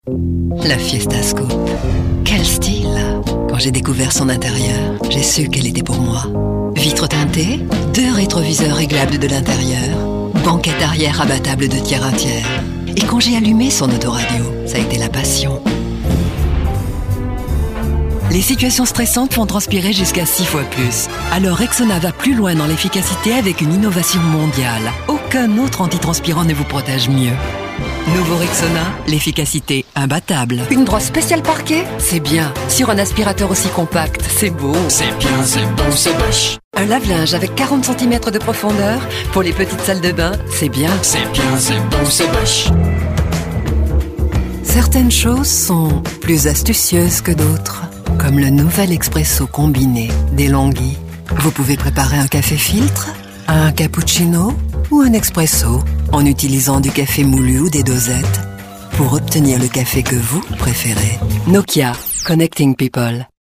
La Fiesta Scoop. Quel style! Quand j'ai découvert son intérieur, j'ai su qu'elle était pour moi. Vitres teintées, 2 rétroviseurs réglables de l'intérieur, banquette arrière abattable de tiers à tiers. Et quand j'ai allumé son autoradio, ça a été la passion. Les situations stressantes font transpirer jusqu'à 6 fois plus. Alors Rexona va plus loin dans l'efficacité avec une innovation mondiale. Aucun autre antitranspirant ne vous protège mieux. Nouveau Rexona, l'efficacité imbattable. Une brosse spéciale parquet, c'est bien. Sur un aspirateur aussi compact, c'est beau. C'est bien, c'est bon, c'est moche. Un lave-linge avec 40 cm de profondeur, pour les petites salles de bain, c'est bien. C'est bien, c'est bon, c'est moche. Certaines choses sont plus astucieuses que d'autres. Comme le nouvel expresso combiné d'Elonghi. Vous pouvez préparer un café filtre, un cappuccino ou un expresso en utilisant du café moulu ou des dosettes pour obtenir le café que vous préférez. Nokia, Connecting People.